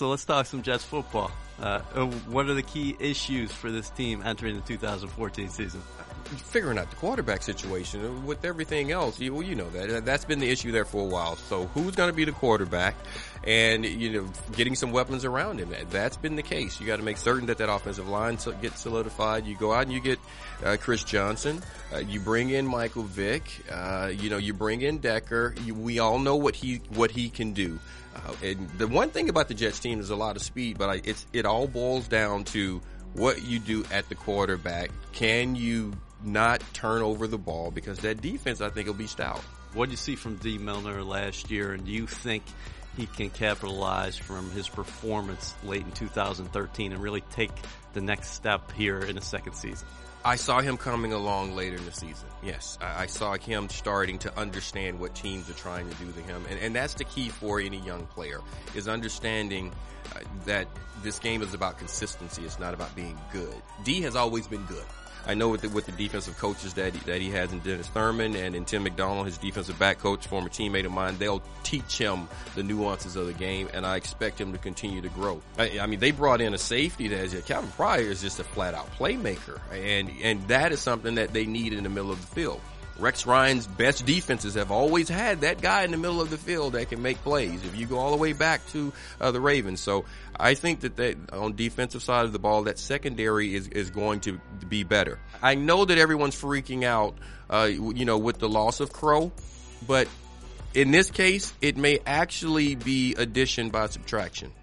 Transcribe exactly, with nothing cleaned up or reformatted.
So let's talk some Jets football. Uh, what are the key issues for this team entering the two thousand fourteen season? Figuring out the quarterback situation. With everything else, you, well, you know that. That's been the issue there for a while. So who's going to be the quarterback? And, you know, getting some weapons around him. That's been the case. You got to make certain that that offensive line gets solidified. You go out and you get uh, Chris Johnson. Uh, you bring in Michael Vick. Uh, you know, you bring in Decker. You, we all know what he what he can do. Uh, and the one thing about the Jets team is a lot of speed, but I, it's it all boils down to what you do at the quarterback. Can you not turn over the ball? Because that defense, I think, will be stout. What did you see from D. Milner last year, and do you think he can capitalize from his performance late in two thousand thirteen and really take the next step here in the second season? I saw him coming along later in the season. Yes, I, I saw him starting to understand what teams are trying to do to him. And, and that's the key for any young player, is understanding uh, that this game is about consistency. It's not about being good. D has always been good. I know with the, with the defensive coaches that he, that he has in Dennis Thurman and in Tim McDonald, his defensive back coach, former teammate of mine, they'll teach him the nuances of the game, and I expect him to continue to grow. I, I mean, they brought in a safety that is, Calvin Pryor is just a flat-out playmaker, and, and that is something that they need in the middle of the field. Rex Ryan's best defenses have always had that guy in the middle of the field that can make plays. If you go all the way back to uh, the Ravens, so I think that they, on defensive side of the ball, that secondary is is going to be better. I know that everyone's freaking out, uh, you know, with the loss of Crow, but in this case, it may actually be addition by subtraction.